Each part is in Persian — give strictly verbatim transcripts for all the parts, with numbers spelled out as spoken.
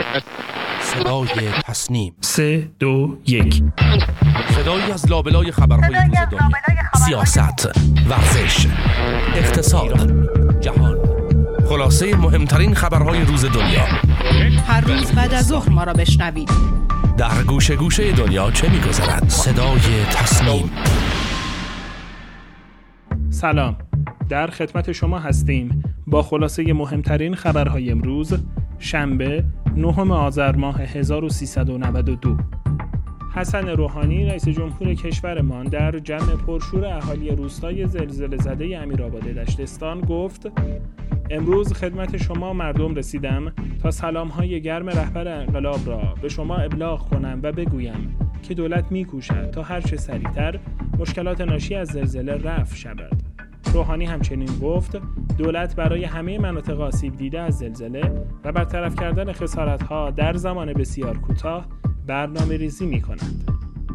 صدای تصنیم. سه دو یک. صدایی از لابلای خبرهای روز دنیا، سیاست، ورزش، اقتصاد، جهان، خلاصه مهمترین خبرهای روز دنیا. هر روز بعد از ظهر ما را بشنوید. در گوشه گوشه دنیا چه می‌گذرد؟ صدای تصنیم. سلام، در خدمت شما هستیم با خلاصه مهمترین خبرهای امروز شنبه نهم آذر ماه هزار و سیصد و نود و دو. حسن روحانی رئیس جمهور کشورمان در جمع پرشور اهالی روستای زلزله زده امیرآباد دشتستان گفت: امروز خدمت شما مردم رسیدم تا سلام‌های گرم رهبر انقلاب را به شما ابلاغ کنم و بگویم که دولت می‌کوشد تا هر چه سریعتر مشکلات ناشی از زلزله رفع شود. روحانی همچنین گفت دولت برای همه مناطق آسیب دیده از زلزله و برطرف کردن خسارت‌ها در زمان بسیار کوتاه برنامه‌ریزی می‌کند.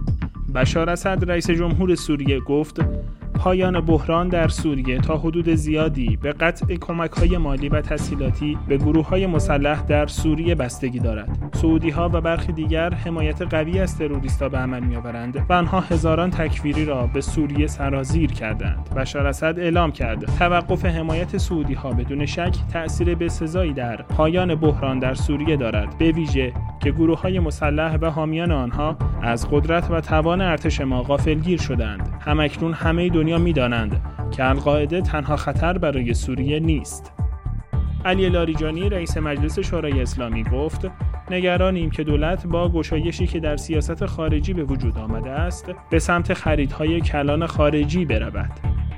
بشار اسد رئیس جمهور سوریه گفت پایان بحران در سوریه تا حدود زیادی به قطع کمک‌های مالی و تسهیلاتی به گروه‌های مسلح در سوریه بستگی دارد. سعودی‌ها و برخی دیگر حمایت قوی از تروریست‌ها به عمل می‌آورند و آنها هزاران تکفیری را به سوریه سرازیر کردند. بشار اسد اعلام کرد توقف حمایت سعودی‌ها بدون شک تأثیر بسزایی در پایان بحران در سوریه دارد، به ویژه که گروه‌های مسلح و حامیان آنها از قدرت و توان ارتش ما غافلگیر شدند. همکنون همه دنیا می‌دانند که القاعده تنها خطر برای سوریه نیست. علی لاریجانی رئیس مجلس شورای اسلامی گفت نگرانیم که دولت با گشایشی که در سیاست خارجی به وجود آمده است به سمت خریدهای کلان خارجی برود.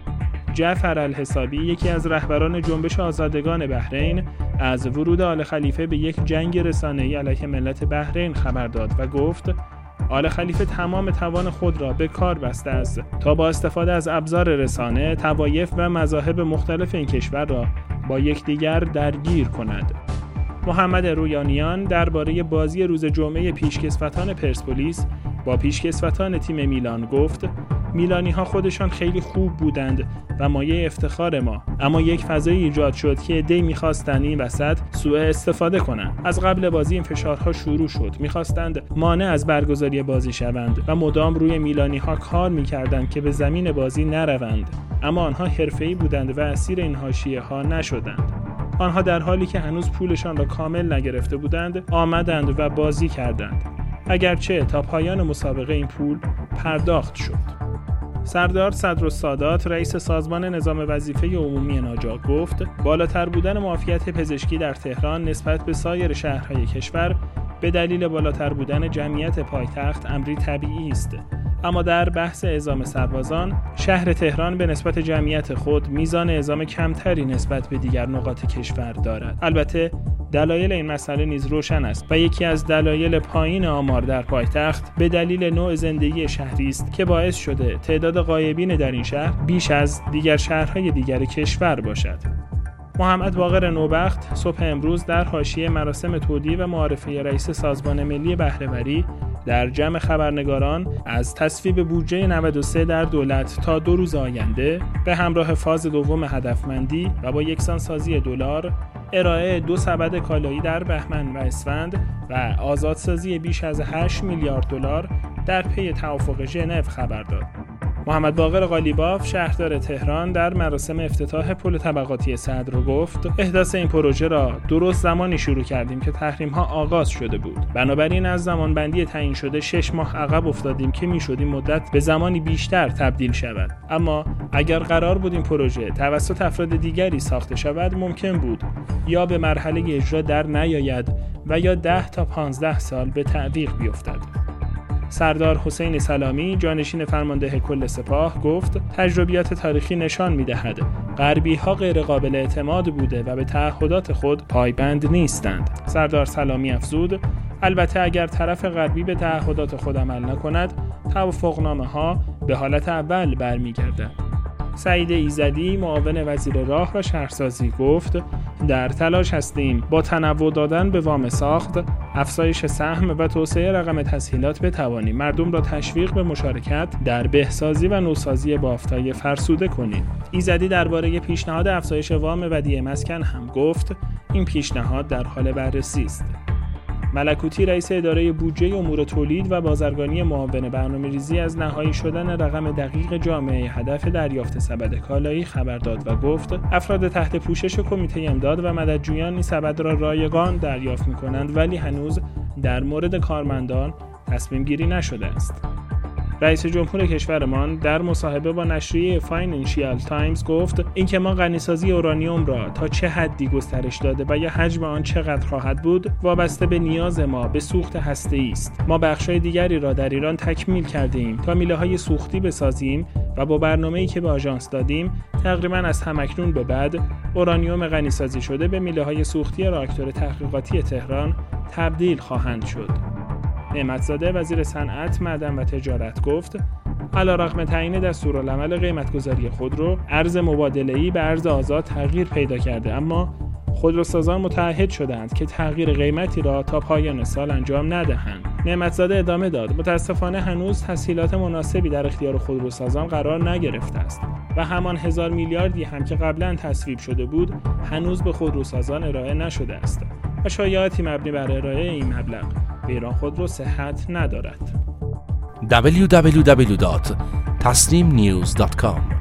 جعفر الحسابی یکی از رهبران جنبش آزادگان بحرین از ورود آل خلیفه به یک جنگ رسانه‌ای علیه ملت بحرین خبر داد و گفت آل خلیفه تمام توان خود را به کار بسته است تا با استفاده از ابزار رسانه طوایف و مذاهب مختلف این کشور را با یکدیگر درگیر کند. محمد رویانیان درباره بازی روز جمعه پیشکسوتان پرسپولیس با پیشکسوتان تیم میلان گفت میلانی‌ها خودشان خیلی خوب بودند و مایه افتخار ما، اما یک فضایی ایجاد شد که عده‌ای می‌خواستند این وسط سوء استفاده کنند. از قبل بازی این فشارها شروع شد، می‌خواستند مانع از برگزاری بازی شوند و مدام روی میلانی‌ها کار می‌کردند که به زمین بازی نروند، اما آنها حرفه‌ای بودند و اسیر این حاشیه‌ها نشدند. آنها در حالی که هنوز پولشان را کامل نگرفته بودند آمدند و بازی کردند، اگرچه تا پایان مسابقه این پول پرداخت شد. سردار صدرالسادات رئیس سازمان نظام وظیفه عمومی ناجا گفت بالاتر بودن معافیت پزشکی در تهران نسبت به سایر شهرهای کشور به دلیل بالاتر بودن جمعیت پایتخت امری طبیعی است، اما در بحث اعزام سربازان شهر تهران به نسبت جمعیت خود میزان اعزام کمتری نسبت به دیگر نقاط کشور دارد. البته دلایل این مسئله نیز روشن است و یکی از دلایل پایین آمار در پایتخت به دلیل نوع زندگی شهری است که باعث شده تعداد غایبین در این شهر بیش از دیگر شهرهای دیگر کشور باشد. محمد باقر نوبخت صبح امروز در حاشیه مراسم تودیع و معارفه رئیس سازمان ملی بهره‌وری در جمع خبرنگاران از تصویب بودجه نود و سه در دولت تا دو روز آینده به همراه فاز دوم هدفمندی و با یکسانسازی دلار، ارائه دو سبد کالایی در بهمن و اسفند و آزادسازی بیش از هشت میلیارد دلار در پی توافق ژنو خبر داد. محمد باقر قالیباف شهردار تهران در مراسم افتتاح پل طبقاتی صدر گفت احداث این پروژه را درست زمانی شروع کردیم که تحریم‌ها آغاز شده بود. بنابراین از زمانبندی تعیین شده شش ماه عقب افتادیم که میشد این مدت به زمانی بیشتر تبدیل شود. اما اگر قرار بود این پروژه توسط افراد دیگری ساخته شود ممکن بود یا به مرحله اجرا در نیاید و یا ده تا پانزده سال به تعویق بیفتد. سردار حسین سلامی جانشین فرمانده کل سپاه گفت تجربیات تاریخی نشان می‌دهد غربی‌ها غیر قابل اعتماد بوده و به تعهدات خود پایبند نیستند. سردار سلامی افزود البته اگر طرف غربی به تعهدات خود عمل نکند توافقنامه‌ها به حالت اول برمیگردد. سعید ایزدی معاون وزیر راه و شهرسازی گفت در تلاش هستیم با تنوع دادن به وام ساخت، افزایش سهم و توسعه رقم تسهیلات بتوانیم مردم را تشویق به مشارکت در بهسازی و نوسازی بافت‌های فرسوده کنیم. ایزدی درباره پیشنهاد افزایش وام ودیعه مسکن هم گفت این پیشنهاد در حال بررسی است. ملکوتی رئیس اداره بودجه امور تولید و بازرگانی معاون برنامه‌ریزی از نهایی شدن رقم دقیق جامعه هدف دریافت سبد کالایی خبر داد و گفت افراد تحت پوشش کمیته امداد و مددجویان این سبد را رایگان دریافت می‌کنند، ولی هنوز در مورد کارمندان تصمیم گیری نشده است. رئیس جمهور کشورمان در مصاحبه با نشریه فاینانشیال تایمز گفت اینکه ما غنیسازی اورانیوم را تا چه حدی گسترش داده و یا حجم آن چقدر خواهد بود وابسته به نیاز ما به سوخت هسته‌ای است. ما بخش‌های دیگری را در ایران تکمیل کرده‌ایم تا میله‌های سوختی بسازیم و با برنامه‌ای که به آژانس دادیم تقریباً از همکنون به بعد اورانیوم غنیسازی شده به میله‌های سوختی راکتور تحقیقاتی تهران تبدیل خواهند شد. نعمت‌زاده وزیر صنعت، معدن و تجارت گفت علیرغم تعیین دستورالعمل قیمت‌گذاری خودرو، ارز مبادله‌ای به ارز آزاد تغییر پیدا کرده، اما خودروسازان متعهد شدند که تغییر قیمتی را تا پایان سال انجام ندهند. نعمت‌زاده ادامه داد متاسفانه هنوز تسهیلات مناسبی در اختیار خودروسازان قرار نگرفته است و همان هزار میلیاردی هم که قبلا تصویب شده بود هنوز به خودروسازان ارائه نشده است و شایعاتی مبنی بر ارائه این مبلغ به ایران خودرو صحت ندارد. دبلیو دبلیو دبلیو دات تصنیم نیوز دات کام